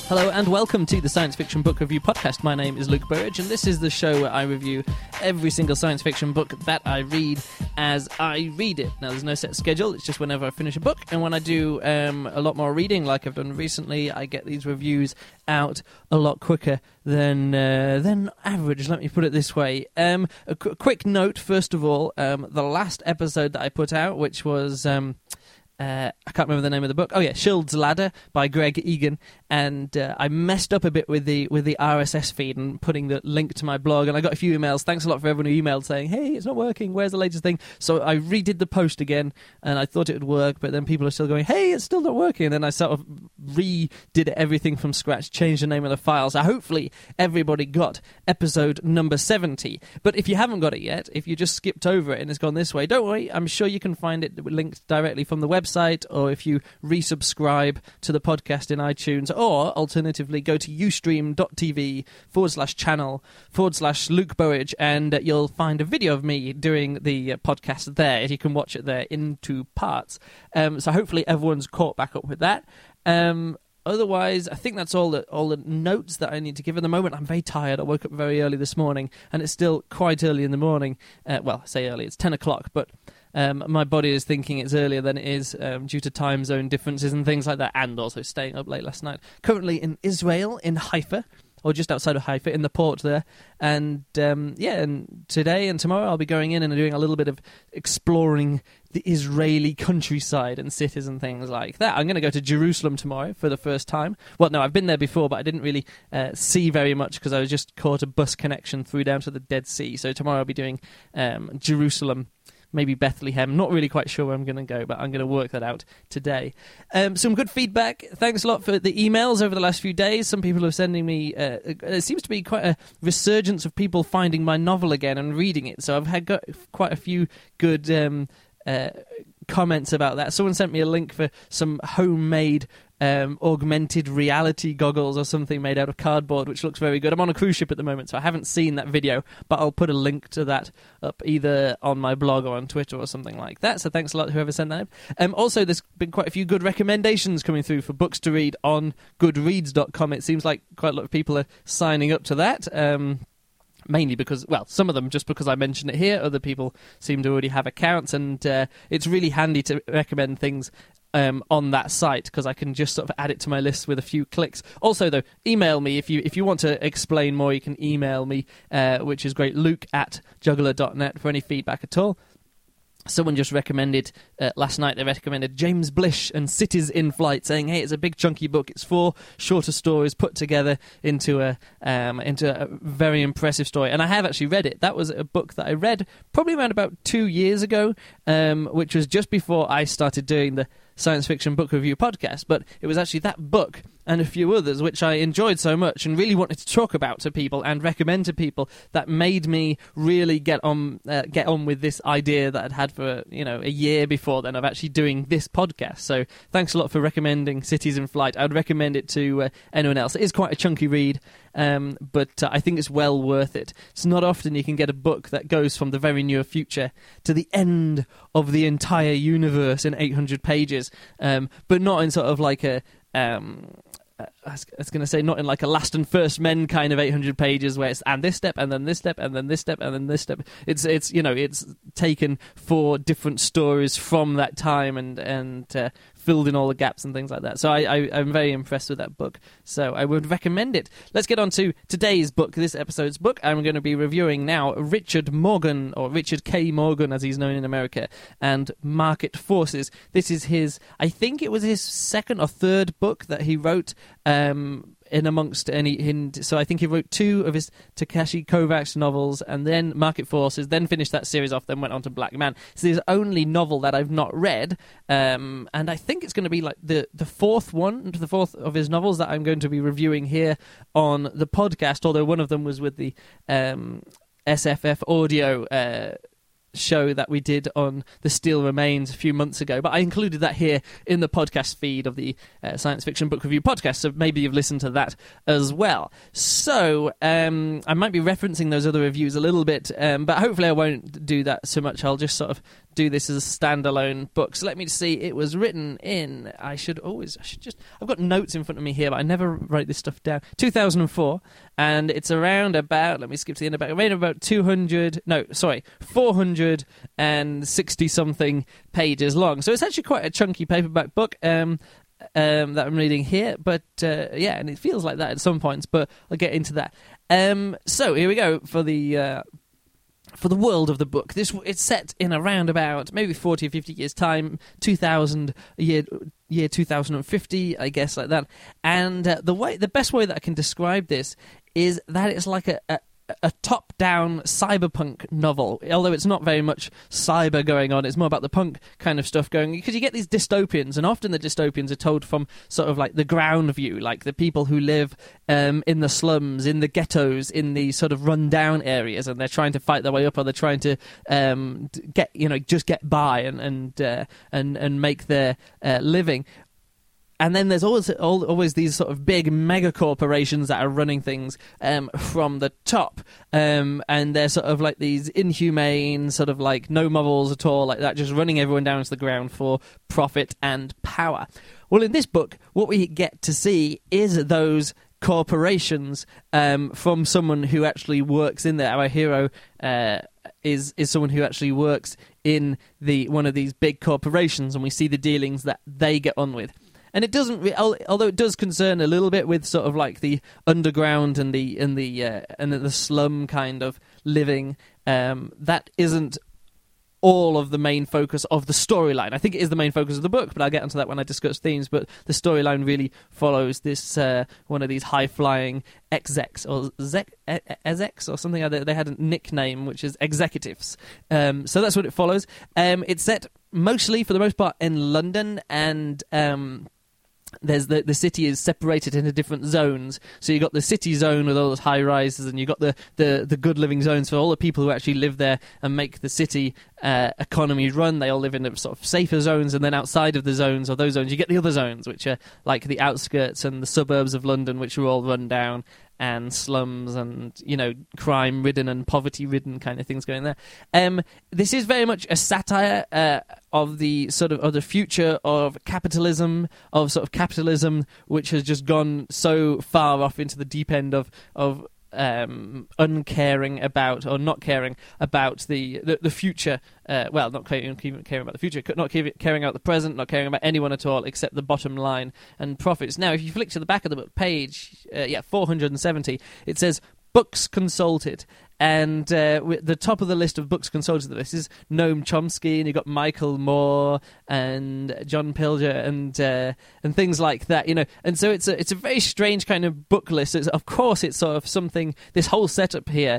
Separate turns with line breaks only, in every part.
Hello and welcome to the Science Fiction Book Review Podcast. My name is Luke Burridge and this is the show where I review every single science fiction book that I read as I read it. Now there's no set schedule, it's just whenever I finish a book, and when I do a lot more reading like I've done recently, I get these reviews out a lot quicker than average, let me put it this way. A quick note first of all, the last episode that I put out, which was... I can't remember the name of the book. Oh yeah, Schild's Ladder by Greg Egan, and I messed up a bit with the RSS feed and putting the link to my blog, and I got a few emails. Thanks a lot for everyone who emailed saying, "Hey, it's not working. Where's the latest thing?" So I redid the post again, and I thought it would work, but then people are still going, "Hey, it's still not working." And then I sort of redid everything from scratch, changed the name of the file. So hopefully everybody got episode number 70. But if you haven't got it yet, if you just skipped over it and it's gone this way, don't worry. I'm sure you can find it linked directly from the website, or if you resubscribe to the podcast in iTunes, or alternatively go to ustream.tv/channel/Luke Burridge, and you'll find a video of me doing the podcast there. You can watch it there in two parts. So hopefully everyone's caught back up with that. Otherwise, I think that's all the notes that I need to give at the moment. I'm very tired. I woke up very early this morning, and it's still quite early in the morning. Well, I say early, it's 10 o'clock, but my body is thinking it's earlier than it is due to time zone differences and things like that, and also staying up late last night. Currently in Israel, in Haifa, or just outside of Haifa, in the port there. And and today and tomorrow I'll be going in and doing a little bit of exploring the Israeli countryside and cities and things like that. I'm going to go to Jerusalem tomorrow for the first time. Well, no, I've been there before, but I didn't really see very much because I was just caught a bus connection through down to the Dead Sea. So tomorrow I'll be doing Jerusalem, maybe Bethlehem. Not really quite sure where I'm going to go, but I'm going to work that out today. Some good feedback. Thanks a lot for the emails over the last few days. Some people are sending me... it seems to be quite a resurgence of people finding my novel again and reading it. So I've got quite a few good comments about that. Someone sent me a link for some homemade augmented reality goggles or something made out of cardboard, which looks very good. I'm on a cruise ship at the moment, so I haven't seen that video, but I'll put a link to that up either on my blog or on Twitter or something like that. So thanks a lot whoever sent that. Also, there's been quite a few good recommendations coming through for books to read on Goodreads.com. It seems like quite a lot of people are signing up to that. Mainly because, well, some of them just because I mentioned it here. Other people seem to already have accounts, and it's really handy to recommend things on that site because I can just sort of add it to my list with a few clicks. Also, though, email me if you want to explain more. You can email me, which is great, luke@juggler.net, for any feedback at all. Someone just recommended, last night, they recommended James Blish and Cities in Flight, saying, hey, it's a big chunky book. It's 4 shorter stories put together into a very impressive story. And I have actually read it. That was a book that I read probably around about 2 years ago, which was just before I started doing the Science Fiction Book Review podcast. But it was actually that book and a few others which I enjoyed so much and really wanted to talk about to people and recommend to people that made me really get on with this idea that I'd had for a year before then of actually doing this podcast. So thanks a lot for recommending Cities in Flight. I would recommend it to anyone else. It is quite a chunky read, but I think it's well worth it. It's not often you can get a book that goes from the very near future to the end of the entire universe in 800 pages, but not in sort of like a... I was going to say not in like a Last and First Men kind of 800 pages where it's and this step and then this step and then this step and then this step. It's it's taken 4 different stories from that time and filled in all the gaps and things like that. So I'm very impressed with that book. So I would recommend it. Let's get on to today's book, this episode's book. I'm going to be reviewing now Richard Morgan, or Richard K. Morgan as he's known in America, and Market Forces. This is his, I think it was his second or third book that he wrote, in amongst so I think he wrote 2 of his Takeshi Kovacs novels, and then Market Forces, then finished that series off, then went on to Black Man. It's his only novel that I've not read, and I think it's going to be like the fourth of his novels that I'm going to be reviewing here on the podcast, although one of them was with the SFF audio show that we did on The Steel Remains a few months ago, but I included that here in the podcast feed of the Science Fiction Book Review podcast, so maybe you've listened to that as well. So I might be referencing those other reviews a little bit, but hopefully I won't do that so much. I'll just sort of do this as a standalone book. So let me see. It was written in. I've got notes in front of me here, but I never write this stuff down. 2004, and it's around about. Let me skip to the end. About 460 something pages long. So it's actually quite a chunky paperback book. That I'm reading here, but and it feels like that at some points, but I'll get into that. So here we go for the world of the book. It's set in around about maybe 40 or 50 years time, 2000 year 2050, I guess, like that. And the best way that I can describe this is that it's like a top-down cyberpunk novel, although it's not very much cyber going on. It's more about the punk kind of stuff going, because you get these dystopians, and often the dystopians are told from sort of like the ground view, like the people who live in the slums, in the ghettos, in the sort of run-down areas, and they're trying to fight their way up, or they're trying to get by and make their living. And then there's always these sort of big mega corporations that are running things from the top, and they're sort of like these inhumane, sort of like no morals at all, like that, just running everyone down to the ground for profit and power. Well, in this book, what we get to see is those corporations from someone who actually works in there. Our hero is someone who actually works in one of these big corporations, and we see the dealings that they get on with. And it doesn't, although it does concern a little bit with sort of like the underground and the slum kind of living. That isn't all of the main focus of the storyline. I think it is the main focus of the book, but I'll get into that when I discuss themes. But the storyline really follows this one of these high-flying execs or execs or something. They had a nickname, which is executives. So that's what it follows. It's set mostly, for the most part, in London, and there's the city is separated into different zones. So you've got the city zone with all those high rises, and you've got the good living zones for all the people who actually live there and make the city economy run. They all live in the sort of safer zones, and then outside of the zones, or those zones, you get the other zones, which are like the outskirts and the suburbs of London, which are all run down, and slums and, crime-ridden and poverty-ridden kind of things going there. This is very much a satire of the sort of the future of capitalism, which has just gone so far off into the deep end of uncaring about, or not caring about the future. Not caring about the future, not caring about the present, not caring about anyone at all except the bottom line and profits. Now, if you flick to the back of the book, page 470, it says books consulted. And the top of the list of books consulted, this is Noam Chomsky, and you've got Michael Moore and John Pilger and things like that, And so it's a very strange kind of book list. Of course, it's sort of something. This whole setup here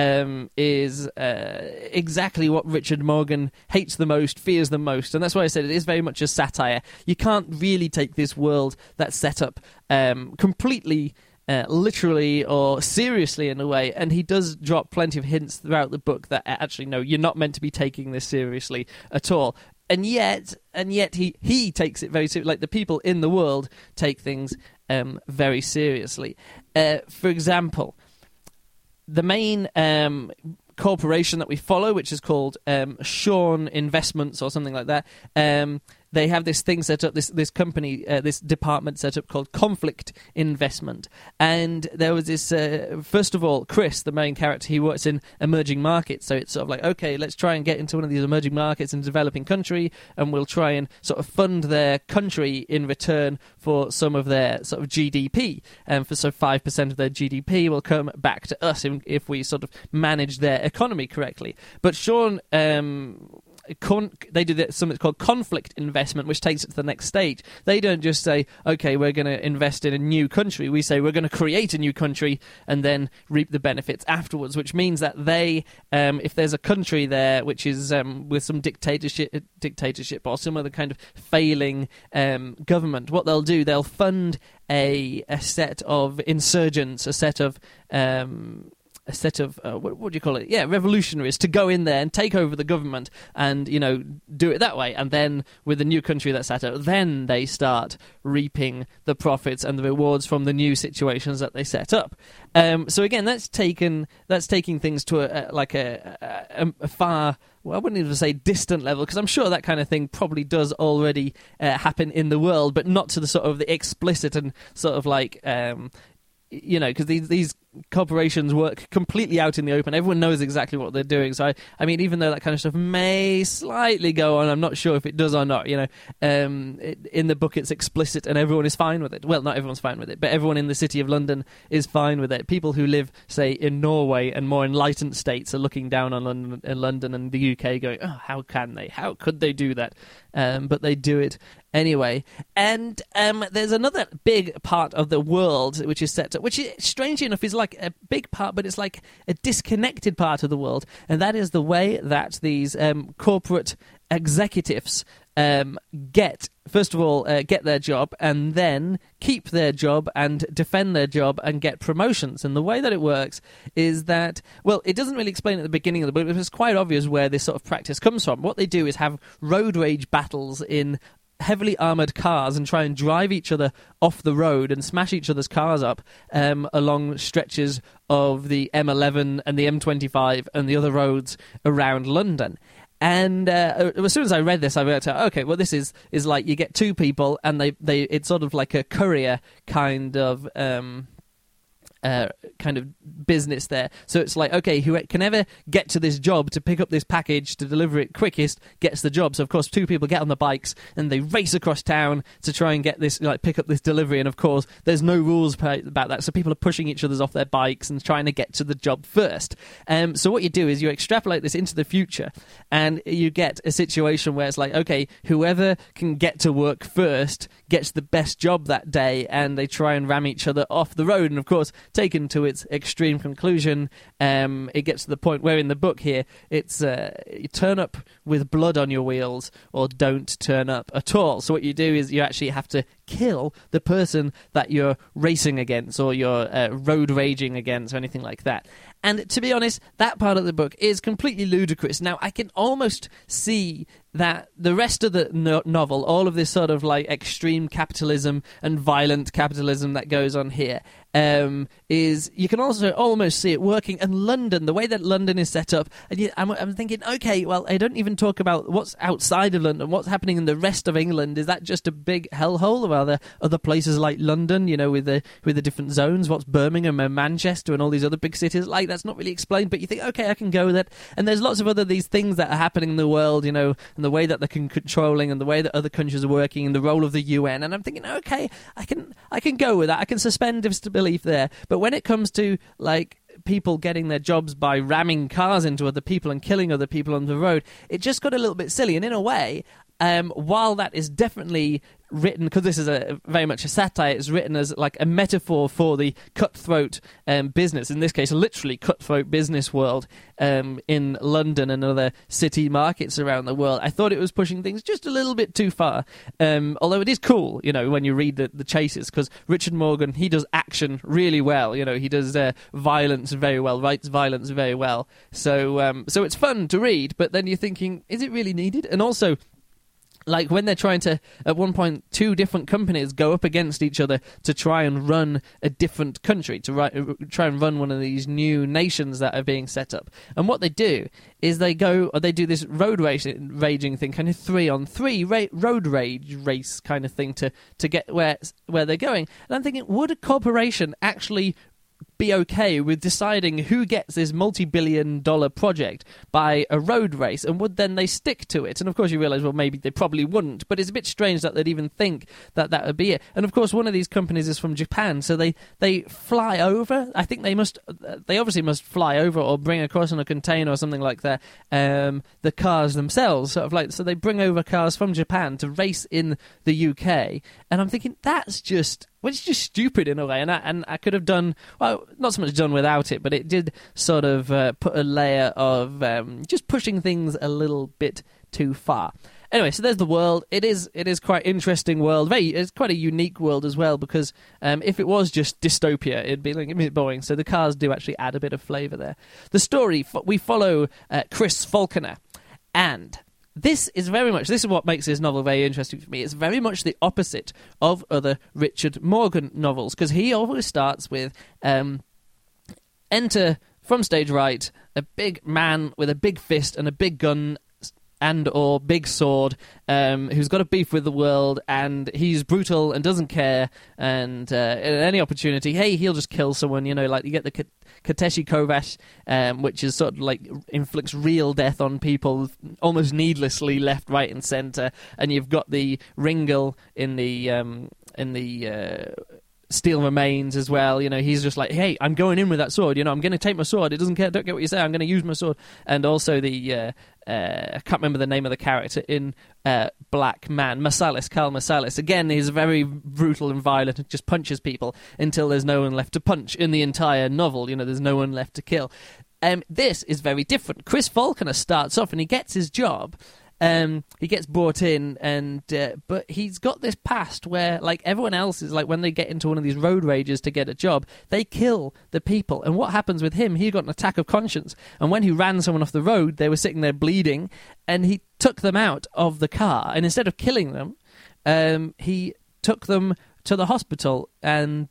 is exactly what Richard Morgan hates the most, fears the most, and that's why I said it is very much a satire. You can't really take this world that's set up completely. Literally or seriously in a way, and he does drop plenty of hints throughout the book that actually, no, you're not meant to be taking this seriously at all. And yet he takes it very seriously. Like, the people in the world take things very seriously. For example, the main corporation that we follow, which is called Shawn Investments or something like that, they have this thing set up, this company, this department set up called Conflict Investment. And there was this, first of all, Chris, the main character, he works in emerging markets. So it's sort of like, okay, let's try and get into one of these emerging markets in a developing country, and we'll try and sort of fund their country in return for some of their sort of GDP. And so 5% of their GDP will come back to us if we sort of manage their economy correctly. But Shawn... they do something called conflict investment, which takes it to the next stage. They don't just say, okay, we're going to invest in a new country. We say we're going to create a new country and then reap the benefits afterwards, which means that they, if there's a country there which is with some dictatorship or some other kind of failing government, what they'll do, they'll fund a set of insurgents, a set of a set of what do you call it? Yeah, revolutionaries to go in there and take over the government and do it that way. And then with the new country that's set up, then they start reaping the profits and the rewards from the new situations that they set up. So again, that's taking things to a far, well, I wouldn't even say distant level, because I'm sure that kind of thing probably does already happen in the world, but not to the sort of the explicit and sort of like because these corporations work completely out in the open. Everyone knows exactly what they're doing. So I mean, even though that kind of stuff may slightly go on, I'm not sure if it does or not. In the book it's explicit and everyone is fine with it. Well, not everyone's fine with it, but everyone in the city of London is fine with it. People who live, say, in Norway and more enlightened states are looking down on London and the UK, going, "Oh, how can they? How could they do that?" But they do it anyway. And there's another big part of the world which is set up, which strangely enough is like a big part, but it's like a disconnected part of the world, and that is the way that these corporate executives get their job and then keep their job and defend their job and get promotions. And the way that it works is that, well, it doesn't really explain at the beginning of the book, but it's quite obvious where this sort of practice comes from. What they do is have road rage battles in heavily armoured cars and try and drive each other off the road and smash each other's cars up along stretches of the M11 and the M25 and the other roads around London. And as soon as I read this, I worked out, okay, well, this is like you get two people and it's sort of like a courier kind of business there. So it's like, okay, who can ever get to this job to pick up this package to deliver it quickest gets the job. So of course two people get on the bikes and they race across town to try and get this, like, pick up this delivery. And of course there's no rules about that, so people are pushing each other off their bikes and trying to get to the job first. So what you do is you extrapolate this into the future and you get a situation where it's like, okay, whoever can get to work first gets the best job that day, and they try and ram each other off the road. And of course, taken to its extreme conclusion, it gets to the point where in the book here it's you turn up with blood on your wheels or don't turn up at all. So what you do is you actually have to kill the person that you're racing against or you're road raging against or anything like that. And to be honest, that part of the book is completely ludicrous. Now, I can almost see that the rest of the novel, all of this sort of like extreme capitalism and violent capitalism that goes on here, is you can also almost see it working in London, the way that London is set up. And I'm thinking, okay, well, I don't even talk about what's outside of London, what's happening in the rest of England. Is that just a big hellhole, or are there other places like London, with the different zones? What's Birmingham and Manchester and all these other big cities like? That's not really explained, but you think, okay, I can go with that. And there's lots of other these things that are happening in the world, and the way that they're controlling and the way that other countries are working and the role of the UN. And I'm thinking, okay, I can go with that. I can suspend disbelief there. But when it comes to like people getting their jobs by ramming cars into other people and killing other people on the road, it just got a little bit silly. And in a way, while that is definitely written, because this is very much a satire, it's written as like a metaphor for the cutthroat business, in this case literally cutthroat business world in London and other city markets around the world. I thought it was pushing things just a little bit too far, although it is cool, when you read the chases, because Richard Morgan, he does action really well, he does violence very well, writes violence very well, so it's fun to read, but then you're thinking, is it really needed? And also, like when they're trying to, at one point, two different companies go up against each other to try and run a different country, to try and run one of these new nations that are being set up. And what they do is they do this road raging thing, kind of 3-on-3 road rage race kind of thing to get where they're going. And I'm thinking, would a corporation actually be okay with deciding who gets this multi-billion-dollar project by a road race, and would then they stick to it? And of course you realise, well, maybe they probably wouldn't, but it's a bit strange that they'd even think that would be it. And of course one of these companies is from Japan, so they fly over. I think they obviously must fly over or bring across on a container or something like that, the cars themselves, sort of like, so they bring over cars from Japan to race in the UK. And I'm thinking, that's just... well, it's just stupid in a way, and I could have done, well, not so much done without it, but it did sort of put a layer of just pushing things a little bit too far. Anyway, so there's the world. It is quite interesting world. It's quite a unique world as well, because if it was just dystopia, it'd be like a bit boring. So the cars do actually add a bit of flavour there. The story, we follow Chris Falconer, and this is what makes this novel very interesting for me. It's very much the opposite of other Richard Morgan novels, because he always starts with enter from stage right a big man with a big fist and a big gun and or big sword, who's got a beef with the world, and he's brutal and doesn't care, and at any opportunity, hey, he'll just kill someone. Like you get the Kateshi Kovash, which is sort of like inflicts real death on people almost needlessly, left, right, and centre. And you've got the Ringel in the Steel Remains as well. He's just like, hey, I'm going in with that sword. I'm going to take my sword. It doesn't care. Don't get what you say. I'm going to use my sword. And also the I can't remember the name of the character in Black Man, Carl Masalis. Again, he's very brutal and violent and just punches people until there's no one left to punch in the entire novel. There's no one left to kill. This is very different. Chris Falconer starts off and he gets his job. He gets brought in, but he's got this past where, like everyone else, is like when they get into one of these road rages to get a job, they kill the people. And what happens with him? He got an attack of conscience, and when he ran someone off the road, they were sitting there bleeding, and he took them out of the car, and instead of killing them, he took them to the hospital and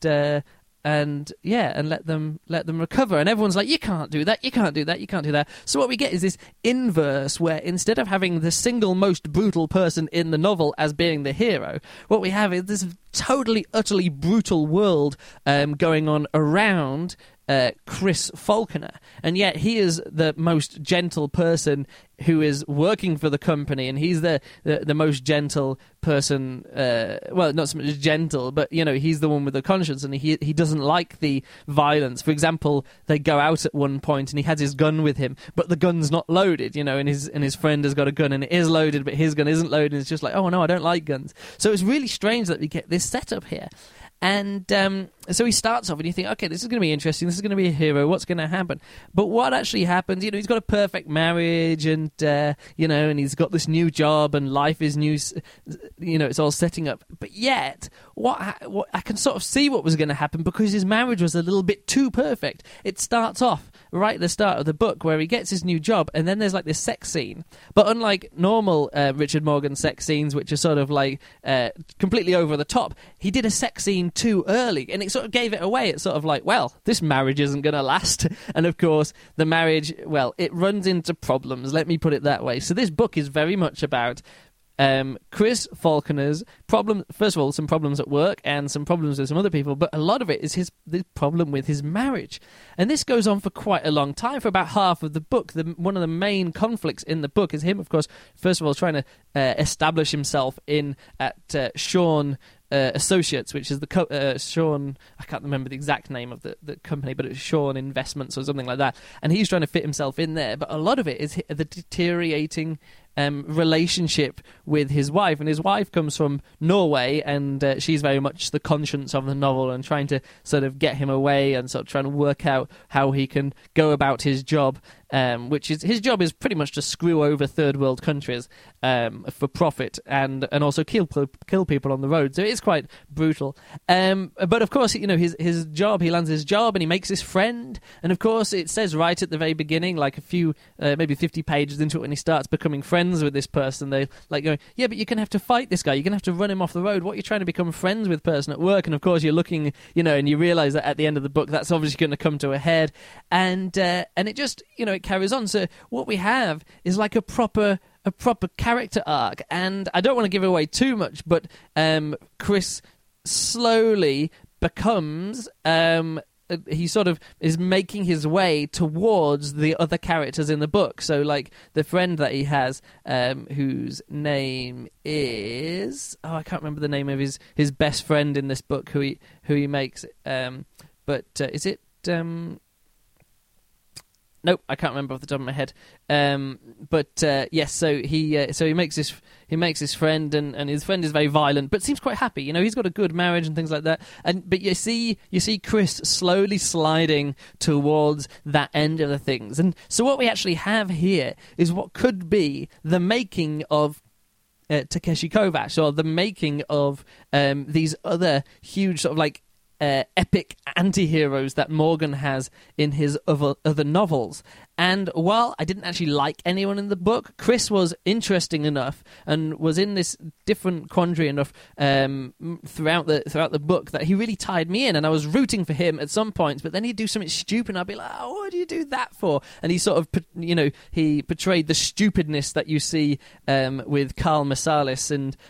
let them recover. And everyone's like, you can't do that, you can't do that, you can't do that. So what we get is this inverse, where instead of having the single most brutal person in the novel as being the hero, what we have is this totally, utterly brutal world going on around Chris Falconer, and yet he is the most gentle person who is working for the company, and he's the most gentle person. Well, not so much gentle, but he's the one with the conscience, and he doesn't like the violence. For example, they go out at one point, and he has his gun with him, but the gun's not loaded. And his friend has got a gun, and it is loaded, but his gun isn't loaded. And it's just like, oh no, I don't like guns. So it's really strange that we get this setup here. And so he starts off and you think, okay, this is going to be interesting, this is going to be a hero, what's going to happen? But what actually happens, he's got a perfect marriage, and and he's got this new job, and life is new, it's all setting up. But yet, what I can sort of see what was going to happen, because his marriage was a little bit too perfect. It starts off right at the start of the book where he gets his new job, and then there's like this sex scene. But unlike normal Richard Morgan sex scenes, which are sort of like completely over the top, he did a sex scene too early, and it sort of gave it away. It's sort of like, well, this marriage isn't going to last. And of course, the marriage, well, it runs into problems, let me put it that way. So this book is very much about Chris Falconer's problem. First of all, some problems at work and some problems with some other people, but a lot of it is the problem with his marriage. And this goes on for quite a long time, for about half of the book. One of the main conflicts in the book is him, of course, first of all, trying to establish himself at Shawn Associates, which is the Shawn, I can't remember the exact name of the company, but it's Shawn Investments or something like that, and he's trying to fit himself in there. But a lot of it is the deteriorating relationship with his wife, and his wife comes from Norway, and she's very much the conscience of the novel, and trying to sort of get him away, and sort of trying to work out how he can go about his job, which is his job is pretty much to screw over third world countries for profit, and also kill people on the road. So it's quite brutal. But of course, his job, he lands his job, and he makes his friend, and of course it says right at the very beginning, like a few maybe 50 pages into it, when he starts becoming friends with this person, they like going, yeah, but you're going to have to fight this guy, you're going to have to run him off the road. What, you're trying to become friends with person at work? And of course you're looking, and you realise that at the end of the book that's obviously going to come to a head, and it just, it carries on. So what we have is like a proper character arc, and I don't want to give away too much, but Chris slowly becomes he sort of is making his way towards the other characters in the book. So like the friend that he has, whose name is, I can't remember the name of his best friend in this book, who he makes, but is it nope, I can't remember off the top of my head. Yes, so he makes his friend, and his friend is very violent, but seems quite happy. He's got a good marriage and things like that. But you see Chris slowly sliding towards that end of the things. And so what we actually have here is what could be the making of Takeshi Kovacs, or the making of these other huge sort of like epic anti-heroes that Morgan has in his other novels. And while I didn't actually like anyone in the book, Chris was interesting enough and was in this different quandary enough throughout the book that he really tied me in, and I was rooting for him at some points, but then he'd do something stupid and I'd be like, oh, what do you do that for? And he sort of, he portrayed the stupidness that you see with Carl Masalis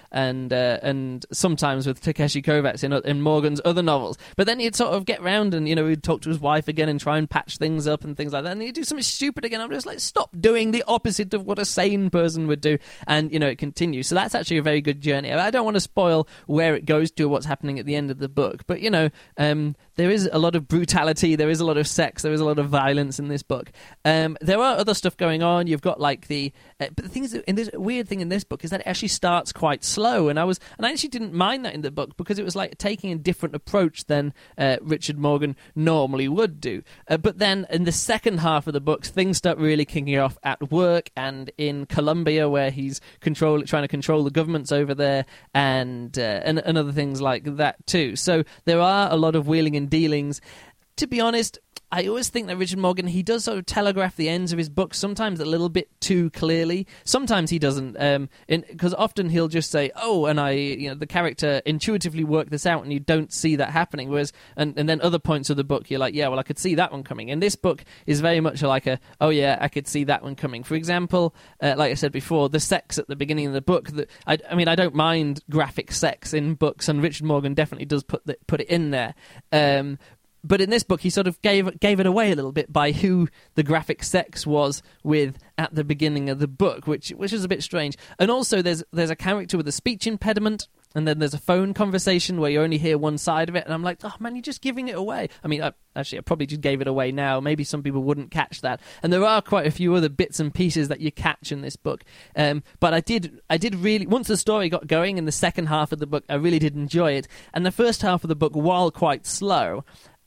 and sometimes with Takeshi Kovacs in Morgan's other novels. But then he'd sort of get round and, he'd talk to his wife again and try and patch things up and things like that, and he'd do something stupid again. I'm just like, stop doing the opposite of what a sane person would do. And it continues. So that's actually a very good journey. I don't want to spoil where it goes to, what's happening at the end of the book, but there is a lot of brutality, there is a lot of sex, there is a lot of violence in this book. There are other stuff going on. You've got like but the thing is, in this weird thing in this book is that it actually starts quite slow, and I actually didn't mind that in the book, because it was like taking a different approach than Richard Morgan normally would do. But then in the second half of the book, things start really kicking off at work and in Colombia, where he's trying to control the governments over there, and other things like that too. So there are a lot of wheeling and dealings. To be honest, I always think that Richard Morgan, he does sort of telegraph the ends of his books sometimes a little bit too clearly. Sometimes he doesn't, because often he'll just say, "Oh," and the character intuitively worked this out, and you don't see that happening. Whereas, and then other points of the book, you're like, "Yeah, well, I could see that one coming." And this book is very much like "Oh yeah, I could see that one coming." For example, like I said before, the sex at the beginning of the book. I don't mind graphic sex in books, and Richard Morgan definitely does put it in there. But in this book, he sort of gave it away a little bit by who the graphic sex was with at the beginning of the book, which is a bit strange. And also, there's a character with a speech impediment, and then there's a phone conversation where you only hear one side of it, and I'm like, oh man, you're just giving it away. I mean, I probably just gave it away now. Maybe some people wouldn't catch that. And there are quite a few other bits and pieces that you catch in this book. But I did really, once the story got going in the second half of the book, I really did enjoy it. And the first half of the book, while quite slow,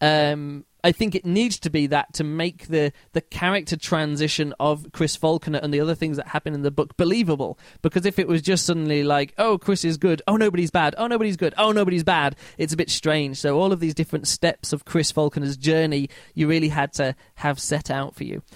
I think it needs to be that to make the character transition of Chris Falconer and the other things that happen in the book believable. Because if it was just suddenly like, oh, Chris is good, oh, nobody's bad, oh, nobody's good, oh, nobody's bad, it's a bit strange. So all of these different steps of Chris Falconer's journey, you really had to have set out for you.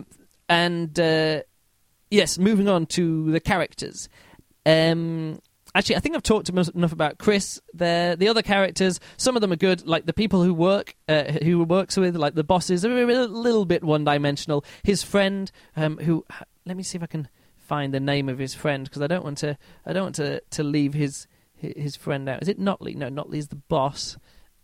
Yes, moving on to the characters. Actually, I think I've talked enough about Chris. The other characters, some of them are good, like the people who works with, like the bosses, are a little bit one-dimensional. His friend, who, let me see if I can find the name of his friend, because I don't want to leave his friend out. Is it Notley? No, Notley's the boss.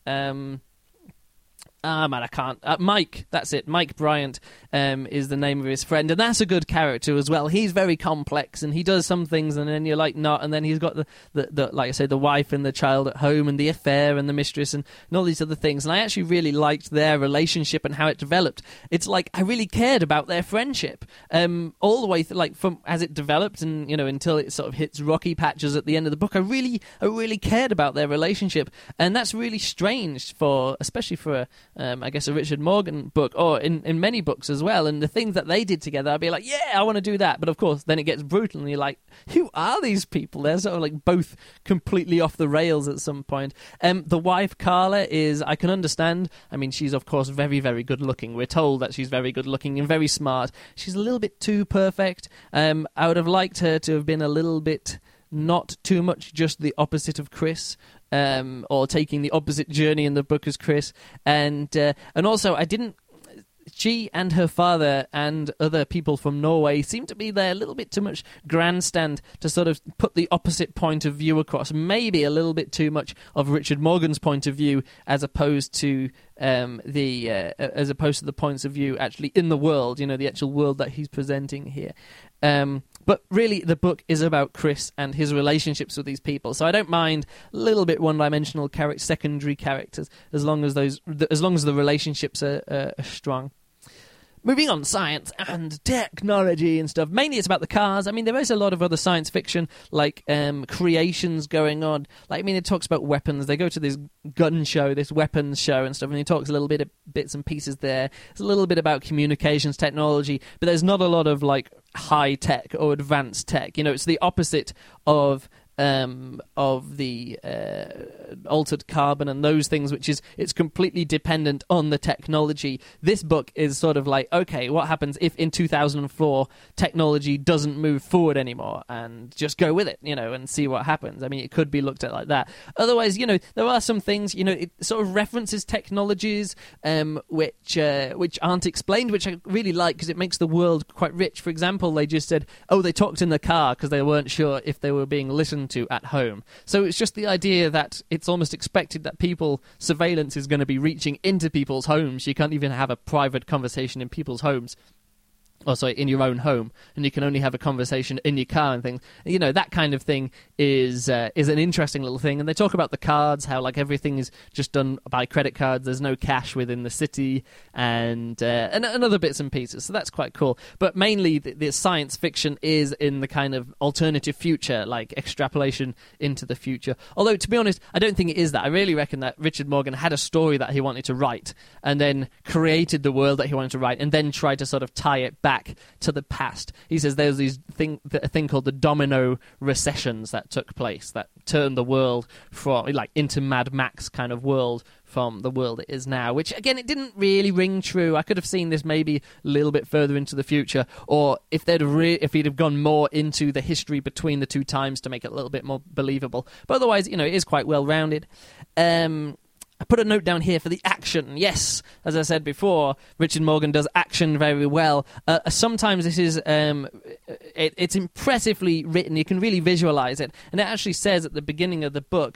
Man, I can't. Mike, that's it. Mike Bryant is the name of his friend, and that's a good character as well. He's very complex, and he does some things, and then you're like, not, and then he's got the like I say, the wife and the child at home, and the affair, and the mistress, and all these other things. And I actually really liked their relationship and how it developed. It's like I really cared about their friendship, all the way like from as it developed, and until it sort of hits rocky patches at the end of the book. I really cared about their relationship, and that's really strange especially for I guess a Richard Morgan book, or in many books as well, and the things that they did together, I'd be like, yeah, I want to do that. But of course, then it gets brutal, and you're like, who are these people? They're sort of like both completely off the rails at some point. The wife, Carla, I can understand. I mean, she's of course very, very good looking. We're told that she's very good looking and very smart. She's a little bit too perfect. I would have liked her to have been a little bit not too much just the opposite of Chris. Or taking the opposite journey in the book as Chris, and also she and her father and other people from Norway seem to be there a little bit too much grandstand to sort of put the opposite point of view across. Maybe a little bit too much of Richard Morgan's point of view, as opposed to the points of view actually in the world. The actual world that he's presenting here. But really, the book is about Chris and his relationships with these people. So I don't mind a little bit one-dimensional secondary characters, as long as the relationships are strong. Moving on, science and technology and stuff. Mainly it's about the cars. I mean, there is a lot of other science fiction, like creations going on. Like, I mean, it talks about weapons. They go to this gun show, this weapons show and stuff, and he talks a little bit of bits and pieces there. There's a little bit about communications technology, but there's not a lot of, like, high tech or advanced tech. You know, it's the opposite of the altered carbon and those things, which is it's completely dependent on the technology. This book is sort of like, okay, what happens if in 2004 technology doesn't move forward anymore, and just go with it, you know, and see what happens. I mean, it could be looked at like that. Otherwise, you know, there are some things, you know, it sort of references technologies which aren't explained, which I really like because it makes the world quite rich. For example, they just said, oh, they talked in the car because they weren't sure if they were being listened to at home. So it's just the idea that it's almost expected that surveillance is going to be reaching into people's homes. You can't even have a private conversation in people's homes. Oh, sorry, in your own home, and you can only have a conversation in your car and things. You know, that kind of thing is an interesting little thing. And they talk about the cards, how like everything is just done by credit cards. There's no cash within the city, and other bits and pieces. So that's quite cool. But mainly, the science fiction is in the kind of alternative future, like extrapolation into the future. Although, to be honest, I don't think it is that. I really reckon that Richard Morgan had a story that he wanted to write, and then created the world that he wanted to write, and then tried to sort of tie it back to the past. He says there's a thing called the domino recessions that took place that turned the world from like into Mad Max kind of world from the world it is now, which again it didn't really ring true. I could have seen this maybe a little bit further into the future, or if he'd have gone more into the history between the two times to make it a little bit more believable. But otherwise, you know, it is quite well rounded. I put a note down here for the action. Yes, as I said before, Richard Morgan does action very well. Sometimes this is it's impressively written. You can really visualize it, and it actually says at the beginning of the book.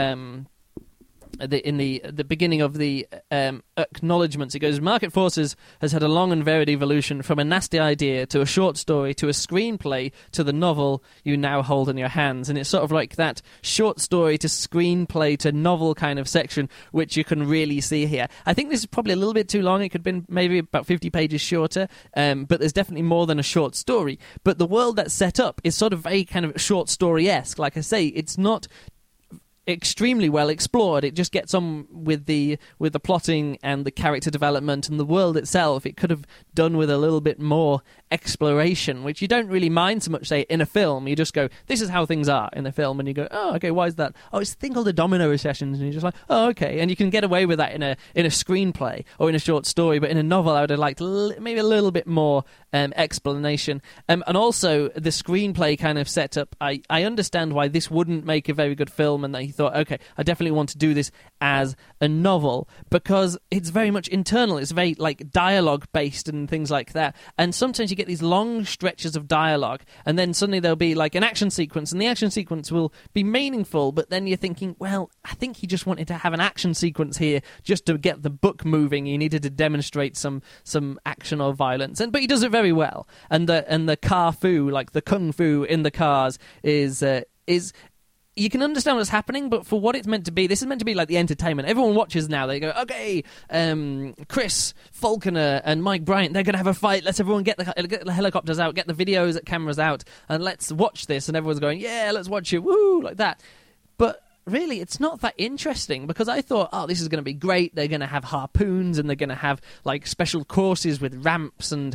In the beginning of the acknowledgements, it goes, Market Forces has had a long and varied evolution from a nasty idea to a short story to a screenplay to the novel you now hold in your hands. And it's sort of like that short story to screenplay to novel kind of section, which you can really see here. I think this is probably a little bit too long. It could have been maybe about 50 pages shorter, but there's definitely more than a short story. But the world that's set up is sort of very kind of short story-esque. Like I say, it's not extremely well explored. It just gets on with the plotting and the character development and the world itself. It could have done with a little bit more exploration, which you don't really mind so much, say, in a film. You just go, this is how things are in the film, and you go, oh, okay, why is that? Oh, it's a thing called the domino recessions, and you're just like, oh, okay. And you can get away with that in a screenplay or in a short story, but in a novel I would have liked maybe a little bit more explanation. And also the screenplay kind of setup, I understand why this wouldn't make a very good film, and that he thought, okay, I definitely want to do this as a novel, because it's very much internal. It's very like dialogue based and things like that, and sometimes you get these long stretches of dialogue, and then suddenly there'll be like an action sequence, and the action sequence will be meaningful, but then you're thinking, well, I think he just wanted to have an action sequence here just to get the book moving. He needed to demonstrate some action or violence, but he does it very well. And the car fu, like the kung fu in the cars, is you can understand what's happening, but for what it's meant to be, this is meant to be like the entertainment. Everyone watches now. They go, okay, Chris Falconer and Mike Bryant, they're going to have a fight. Let's everyone get the helicopters out, get the videos, cameras out, and let's watch this. And everyone's going, yeah, let's watch it, woo, like that. But really, it's not that interesting, because I thought, oh, this is going to be great. They're going to have harpoons, and they're going to have like special courses with ramps and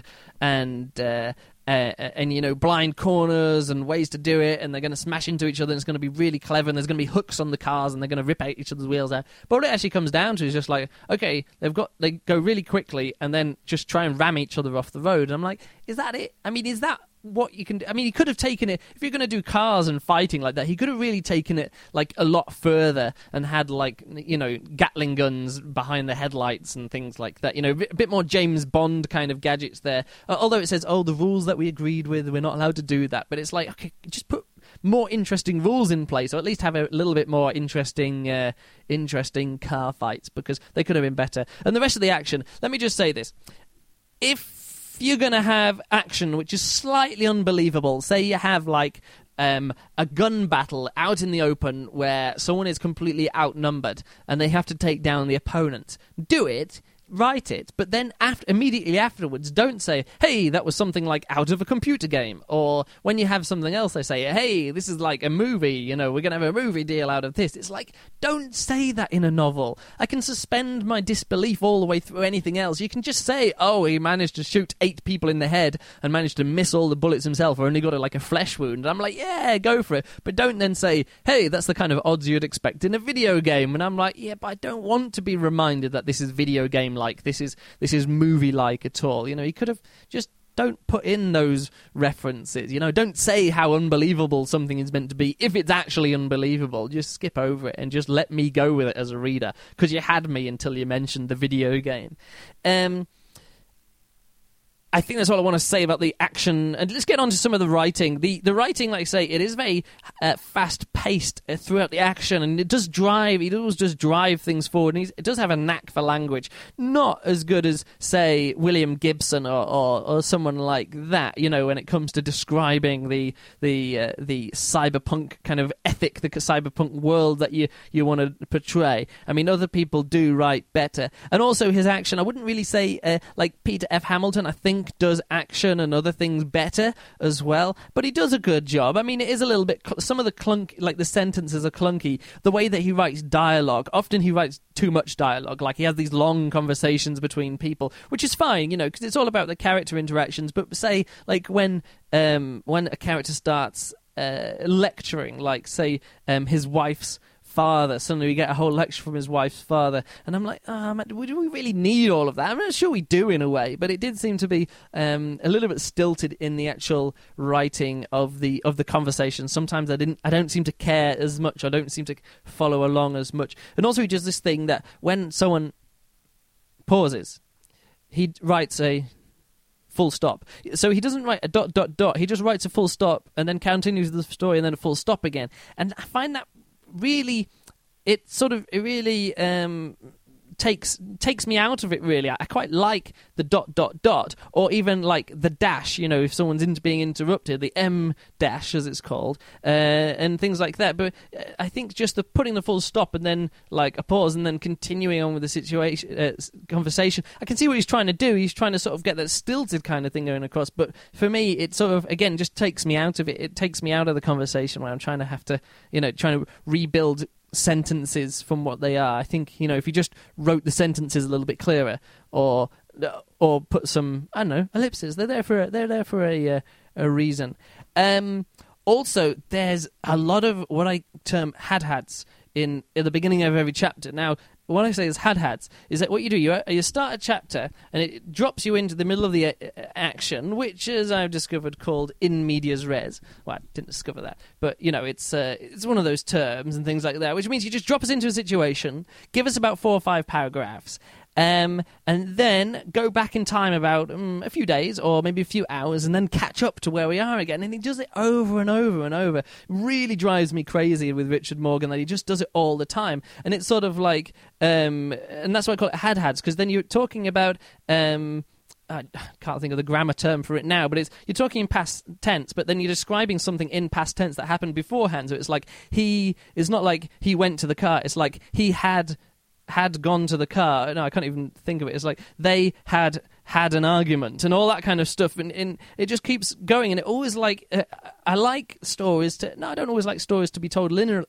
you know, blind corners and ways to do it, and they're going to smash into each other, and it's going to be really clever, and there's going to be hooks on the cars, and they're going to rip out each other's wheels out. But what it actually comes down to is just like, okay, they go really quickly and then just try and ram each other off the road. And I'm like, is that it? I mean, is that what you can do? I mean, he could have taken it, if you're going to do cars and fighting like that, he could have really taken it like a lot further and had like, you know, Gatling guns behind the headlights and things like that, you know, a bit more James Bond kind of gadgets there. Although it says, oh, the rules that we agreed with, we're not allowed to do that, but it's like, okay, just put more interesting rules in place, or at least have a little bit more interesting car fights, because they could have been better. And the rest of the action, let me just say this. If you're going to have action which is slightly unbelievable, say you have like a gun battle out in the open where someone is completely outnumbered and they have to take down the opponent, do it, write it, but then immediately afterwards don't say, hey, that was something like out of a computer game. Or when you have something else, they say, hey, this is like a movie, we're going to have a movie deal out of this. It's like, don't say that in a novel. I can suspend my disbelief all the way through anything else. You can just say, oh, he managed to shoot 8 people in the head and managed to miss all the bullets himself, or only got a flesh wound. And I'm like, yeah, go for it. But don't then say, hey, that's the kind of odds you'd expect in a video game. And I'm like, yeah, but I don't want to be reminded that this is video game-like. This is movie-like at all. You could have just don't put in those references. Don't say how unbelievable something is meant to be. If it's actually unbelievable, just skip over it and just let me go with it as a reader, because you had me until you mentioned the video game. I think that's all I want to say about the action. And let's get on to some of the writing. The writing, like I say, it is very fast-paced throughout the action, and it does drive things forward, and it does have a knack for language. Not as good as, say, William Gibson or someone like that, when it comes to describing the cyberpunk kind of ethic, the cyberpunk world that you want to portray. I mean, other people do write better. And also his action, I wouldn't really say, like Peter F. Hamilton, I think, does action and other things better as well, but he does a good job. I mean, it is a little bit some of the the sentences are clunky. The way that he writes dialogue, often he writes too much dialogue. Like, he has these long conversations between people, which is fine, because it's all about the character interactions. But say, like, when a character starts lecturing, like, say, his wife's father, suddenly we get a whole lecture from his wife's father, and I'm like, do we really need all of that? I'm not sure we do, in a way, but it did seem to be a little bit stilted in the actual writing of the conversation. Sometimes I don't seem to care as much. I don't seem to follow along as much. And also, he does this thing that when someone pauses, he writes a full stop. So he doesn't write a ... He just writes a full stop and then continues the story and then a full stop again. And I find that really, it really takes me out of it, really. I quite like the ... or even like the dash, if someone's being interrupted, the M dash, as it's called, and things like that. But I think just the putting the full stop and then like a pause and then continuing on with the situation, conversation, I can see what he's trying to do. He's trying to sort of get that stilted kind of thing going across. But for me, it sort of, again, just takes me out of it. It takes me out of the conversation where I'm trying to have to, trying to rebuild sentences from what they are. I think, if you just wrote the sentences a little bit clearer, or put some, I don't know, ellipses, they're there for a reason. Also, there's a lot of what I term had-hads in the beginning of every chapter. Now, what I say is had-hads is that what you do, you start a chapter and it drops you into the middle of the action, which, as I've discovered, called in medias res. Well, I didn't discover that, but it's one of those terms and things like that, which means you just drop us into a situation, give us about 4 or 5 paragraphs, and then go back in time about a few days or maybe a few hours and then catch up to where we are again. And he does it over and over and over. Really drives me crazy with Richard Morgan that he just does it all the time. And it's sort of like, and that's why I call it had-hads, because then you're talking about... I can't think of the grammar term for it now, but you're talking in past tense, but then you're describing something in past tense that happened beforehand. So it's like it's not like he went to the car. It's like he had gone to the car. No, I can't even think of it. It's like they had an argument and all that kind of stuff, and it just keeps going. And it always I like stories to... No, I don't always like stories to be told linearly,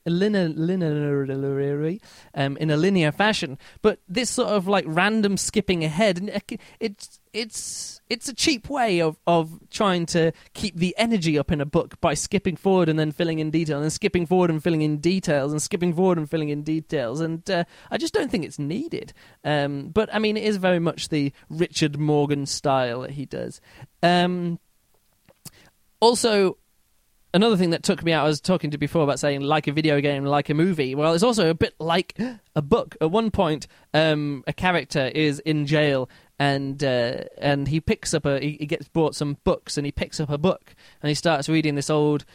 in a linear fashion, but this sort of like random skipping ahead, and it's a cheap way of trying to keep the energy up in a book by skipping forward and then filling in detail, and skipping forward and filling in details, and skipping forward and filling in details, and I just don't think it's needed. But I mean, it is very much the Richard Morgan style that he does. Also, another thing that took me out, I was talking to before about saying like a video game, like a movie. Well, it's also a bit like a book. At one point, a character is in jail, and he picks up he gets bought some books, and he picks up a book, and he starts reading this old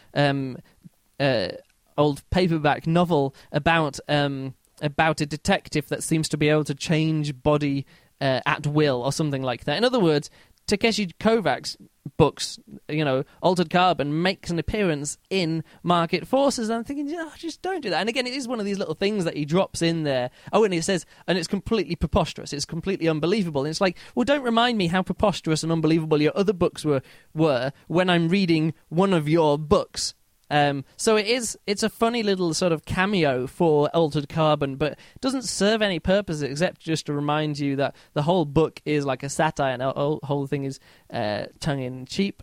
paperback novel about a detective that seems to be able to change body at will, or something like that. In other words, Takeshi Kovacs books, Altered Carbon makes an appearance in Market Forces. And I'm thinking, just don't do that. And again, it is one of these little things that he drops in there. Oh, and it says, and it's completely preposterous. It's completely unbelievable. And it's like, well, don't remind me how preposterous and unbelievable your other books were when I'm reading one of your books. So it's a funny little sort of cameo for Altered Carbon, but it doesn't serve any purpose except just to remind you that the whole book is like a satire, and the whole thing is tongue in cheek.